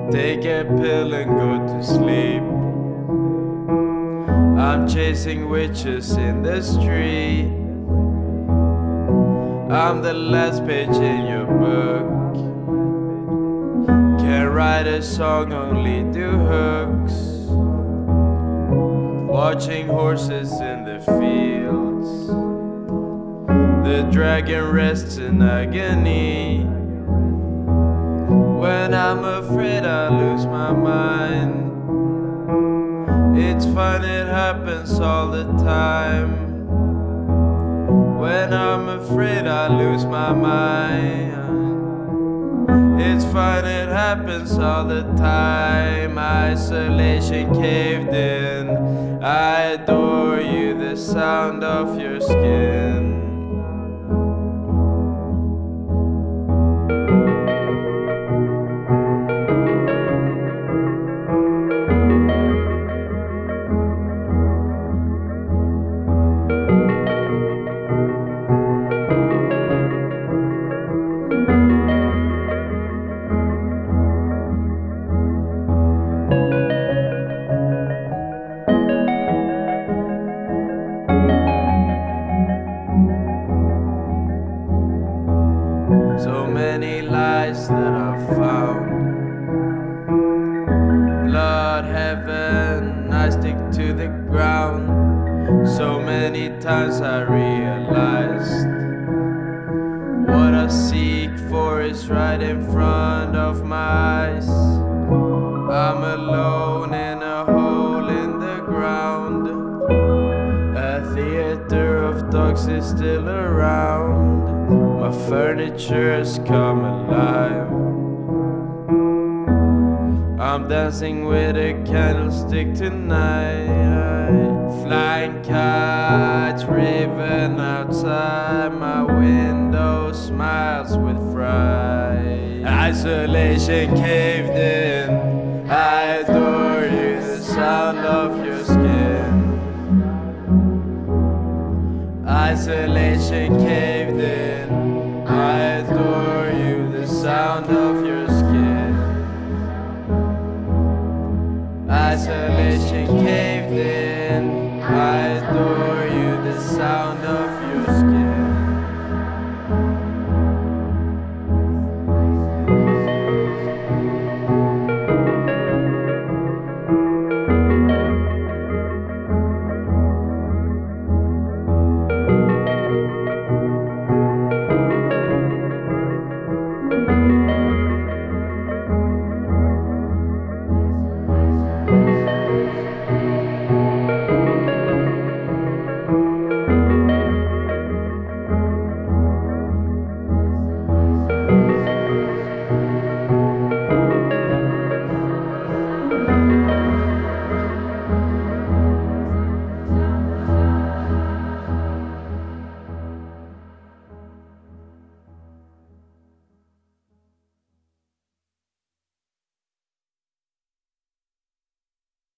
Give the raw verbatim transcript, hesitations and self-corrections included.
Take a pill and go to sleep. I'm chasing witches in the street. I'm the last page in your book. Can't write a song, only do hooks. Watching horses in the fields. The dragon rests in agony. When I'm afraid I lose my mind. It's fun, it happens all the time. When I'm afraid I lose my mind. It's fun, it happens all the time. Isolation caved in. I adore you, the sound of your skin. So many lies that I've found. Blood, heaven, I stick to the ground. So many times I realized what I seek for is right in front of my eyes. I'm alone in a hole in the ground. A theater of dogs is still around. My furniture's come alive. I'm dancing with a candlestick tonight. Flying kites driven outside my window, smiles with fright. Isolation caved in. I adore you, the sound of your skin. Isolation caved in. I adore you, the sound of your